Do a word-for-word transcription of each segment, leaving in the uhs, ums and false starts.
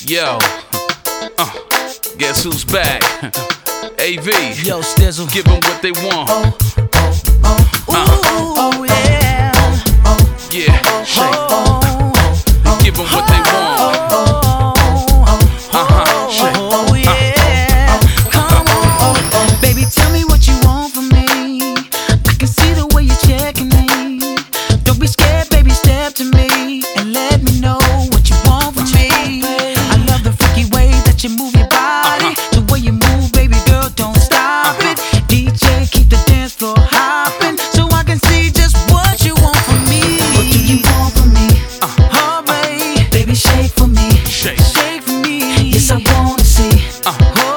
Yo, uh, guess who's back? A V. Yo, Stizzle. Give them what they want. Oh, oh, oh, uh. ooh, yeah. Yeah, shake. Oh, Give them what they want. Uh-huh, shake. oh, yeah. Come on, baby, tell me what you want from me. I can see the way you're checking me. Don't be scared, baby, step to me and let me know what you want from me. I love the freaky way that you move your body. The way you move, baby girl, don't stop it. D J, keep the dance floor hopping so I can see just what you want from me. What do you want from me? Oh, baby, baby, shake for me. Shake. Shake for me. Yes, I wanna see. Uh.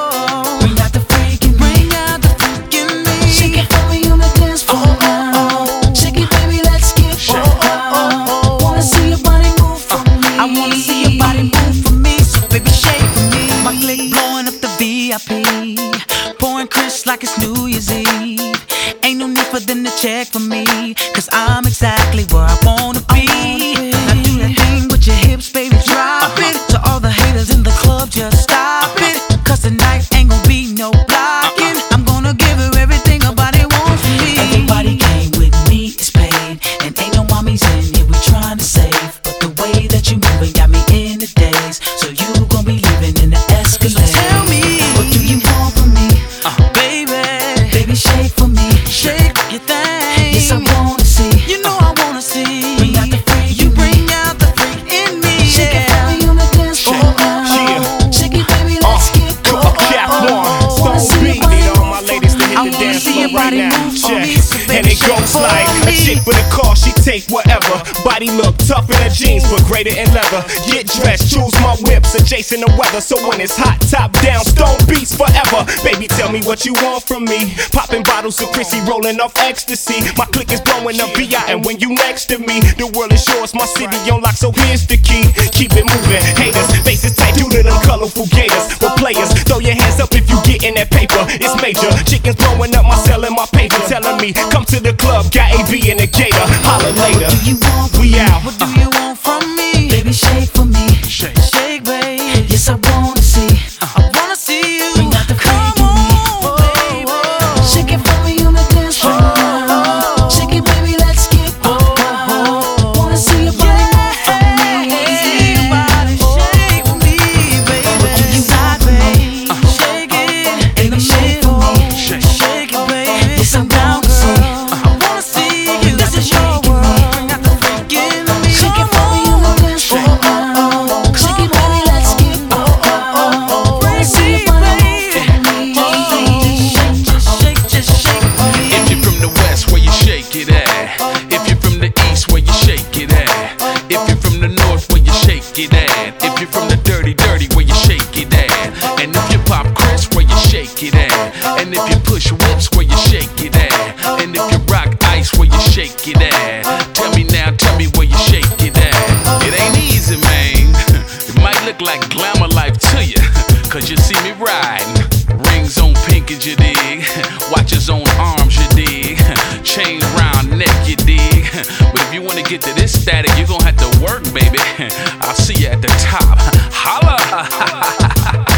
Oh, bring out the freak in me. Bring out the freak in me. Shake it for me on the dance floor. Oh, oh, shake it, baby, let's get Shake. oh, oh, oh. Wanna see your body move for me. I wanna see your body move for me. So baby, shake for me. My click blowing up the V I P, pouring Chris like it's New Year's Eve. Ain't no need for them to check for me, cause I'm exactly where I wanna be. Now do that thing with your hips, baby, drop it. To all the haters in the club, just stop it. Cause tonight ain't gonna be no blocking. I'm gonna give her everything her body wants from me. Everybody came with me is paid, and ain't no mommies in here we trying to save. But the way that you moving got me in the daze. So you gon' be living in the Escalade. So tell me, what do you want from me? Baby, baby, shake for me. Shake your thing. Yes, I wanna see. You know I wanna see. Bring out the freak. You bring out the freak in me. Shake it for me on the dance floor. Yeah. Shake it, baby, let's get go. Cat one, Stone B, need all my ladies to hit the dance floor right now. Check. And it goes like a chick with a car, she take whatever. Body look tough in her jeans, but greater in leather. Get dressed, choose my whips, adjacent the weather. So when it's hot, top down, Stone Beats forever. Baby, tell me what you want from me. Popping bottles of Chrissy, rolling off ecstasy. My click is blowing up V I, and when you next to me, the world is yours, my city on lock, so here's the key. Keep it moving, haters, faces tight due to them colorful gators. But players, throw your hands up if you getting that paper. It's major, chickens blowing up my cell and my paper, telling me, come to the club, got A V and a gator. Holla later. What do you want from We me? out. What do you want from me? Baby, shake for me. Shake. Shake, baby. Yes, I wanna see. I wanna see you. Bring out the freak in me. Baby. Shake it for me on the dance floor. Shake it, baby, let's get go. Wanna see your body move for me. See your body shake for me, baby. What do you want from me? Shake it, baby, shake for me. Shake. Shake it, baby. Yes, I'm down to see. I wanna see you. This is your world. Bring out the freak in me. Shake it for me on the dance floor. Shake it, baby, let's get go. Wanna see your body move for me. Just shake, just shake for me. If you're from the west, where you shake it at? If you're from the east, where you shake it at? If you're from the north, where you shake it at? If you're from the dirty, dirty, where you shake it at? And if you pop Chris, where you shake it at? And if you push whips, where you shake it at? And if you rock ice, where you shake it at? Tell me now, tell me where you shake it at. It ain't easy, man. It might look like glamour life to you, cause you see me riding. Rings on pinkies, you dig. Watches on arms, you dig. Chain round neck, you dig. But if you wanna get to this static, you're gonna have to work, baby. I'll see you at the top. Holla!